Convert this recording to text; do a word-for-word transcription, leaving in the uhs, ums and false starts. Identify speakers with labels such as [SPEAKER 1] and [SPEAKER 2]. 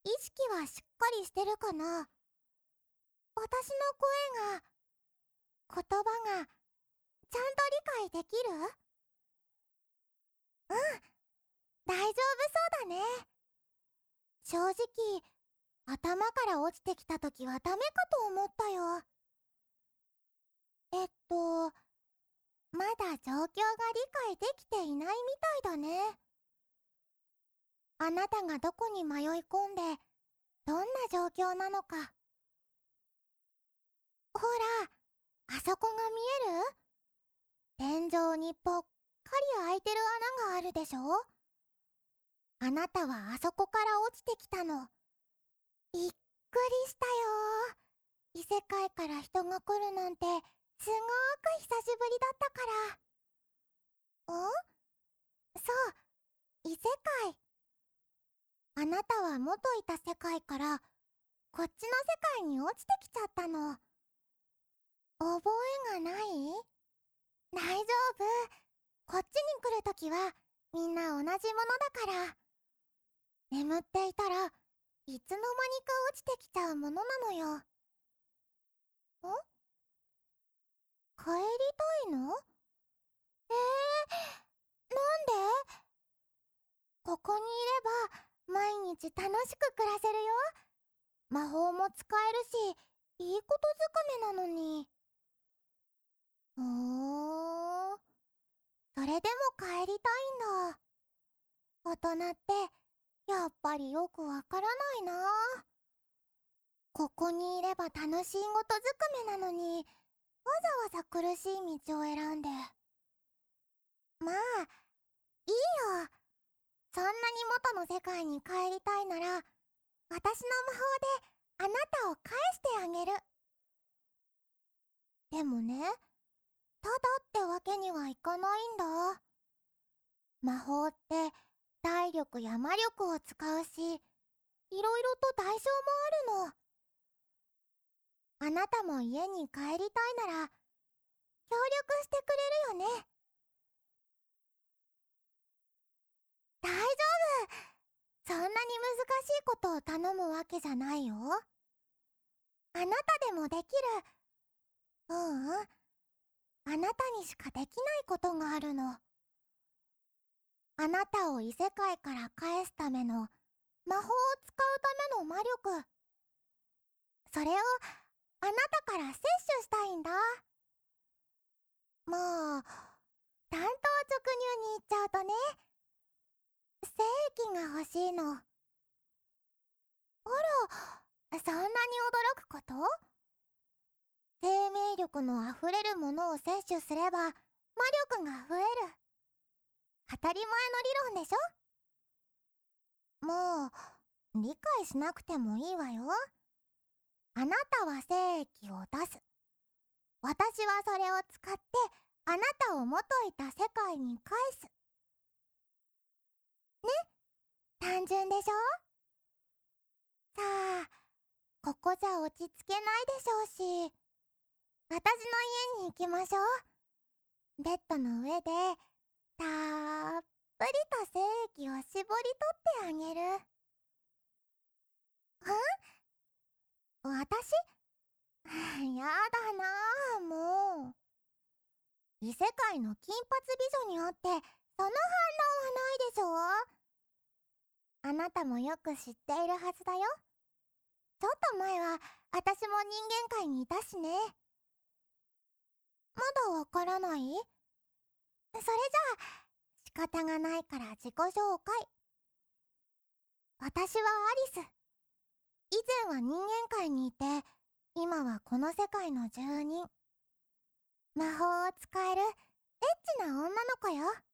[SPEAKER 1] 意識はしっかりしてるかな？私の声が、言葉が、ちゃんと理解できる？うん、大丈夫そうだね。正直、頭から落ちてきた時はダメかと思ったよ。えっと、まだ状況が理解できていないみたいだね。あなたがどこに迷い込んで、どんな状況なのか。ほら、あそこが見える？天井にぽっかり開いてる穴があるでしょ？あなたはあそこから落ちてきたの。びっくりしたよ。異世界から人が来るなんて、すごーく久しぶりだったから。ん？そう、異世界。あなたは元いた世界から、こっちの世界に落ちてきちゃったの。覚えがない？大丈夫。こっちに来るときは、みんな同じものだから。眠っていたら、いつの間にか落ちてきちゃうものなのよ。ん？帰りたいの？えー、なんで？ここにいれば、毎日楽しく暮らせるよ。魔法も使えるし、いいことずくめなのに。ふーん。それでも帰りたいんだ。大人って、やっぱりよくわからないな。ここにいれば楽しいことずくめなのに、わざわざ苦しい道を選んで。まあ、いいよ。そんなに元の世界に帰りたいなら、私の魔法であなたを返してあげる。でもね、ただってわけにはいかないんだ。魔法って体力や魔力を使うし、いろいろと代償もあるの。あなたも家に帰りたいなら、協力してくれるよね。大丈夫。そんなに難しいことを頼むわけじゃないよ。あなたでもできる。ううん。あなたにしかできないことがあるの。あなたを異世界から返すための魔法を使うための魔力。それをあなたから摂取したいんだ。もう、単刀直入に言っちゃうとね、正気が欲しいの。あら、そんなに驚くこと？生命力のあふれるものを摂取すれば、魔力が増える。当たり前の理論でしょ？もう、理解しなくてもいいわよ。あなたは正気を出す。私はそれを使って、あなたを元いた世界に返す。ね？単純でしょ？さあ、ここじゃ落ち着けないでしょうし、私の家に行きましょう。ベッドの上で、たっぷりと精液を絞り取ってあげる。ん？私？やだなあ、もう。異世界の金髪美女に会って、その反応はないでしょ？あなたもよく知っているはずだよ。ちょっと前は、私も人間界にいたしね。まだわからない？それじゃあ、仕方がないから自己紹介。私はアリス。以前は人間界にいて、今はこの世界の住人。魔法を使えるエッチな女の子よ。